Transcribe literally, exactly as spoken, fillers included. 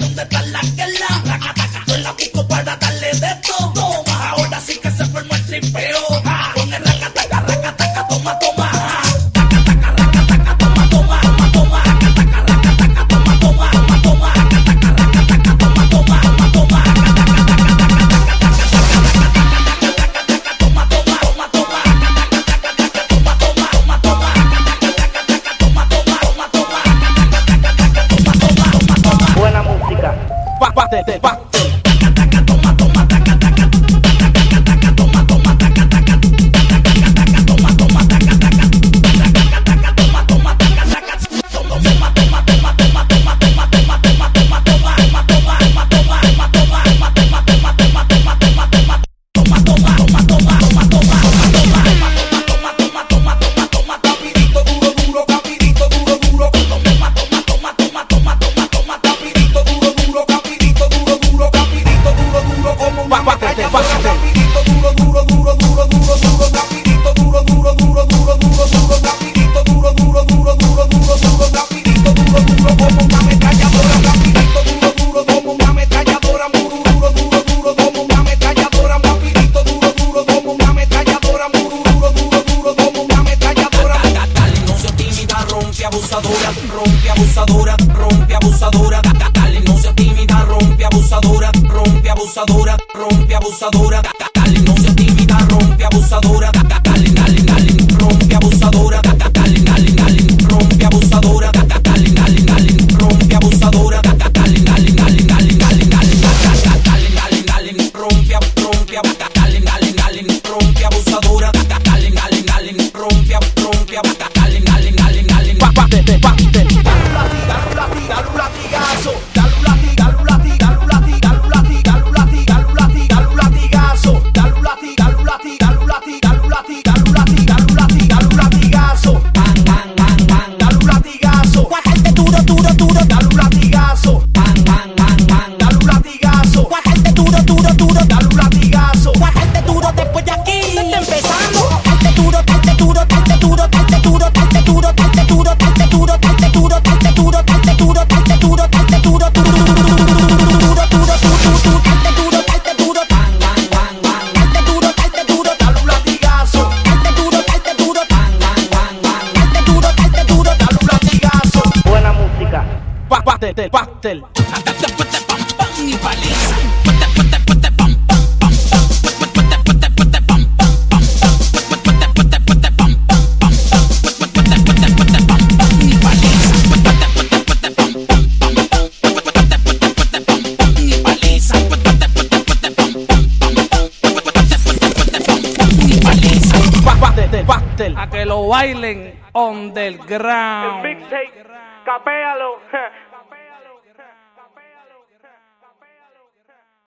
¿dónde está la que la? Taca, taca, yo la busco para darle de todo. Ahora sí que se formó el tripeo. Con el raca, taca, raca, taca, toma, toma. Taca, taca, raca, taca, toma, toma, toma, toma. Taca, taca, raca, taca, toma, toma, toma, toma. Taca, taca, raca, taca, toma, toma, toma, toma. Buena música. Pastel, pastel. Rompe abusadora, rompe abusadora, dale, no seas tímida, rompe abusadora, rompe abusadora, rompe abusadora, dale, no seas tímida, rompe abusadora, dale, dale, dale, rompe abusadora, dale, dale, dale, rompe abusadora, dale, dale, dale, rompe abusadora, dale, dale, dale, dale, dale, dale, dale, dale, dale, rompe, rompe, dale, dale, dale, rompe abusadora, dale, dale, dale, rompe, rompe, dale, dale, dale, dale, pastel, pastel. Pastel, pastel. Y paliza. Pastel, pastel. A que lo bailen underground. El mixtape, capéalo.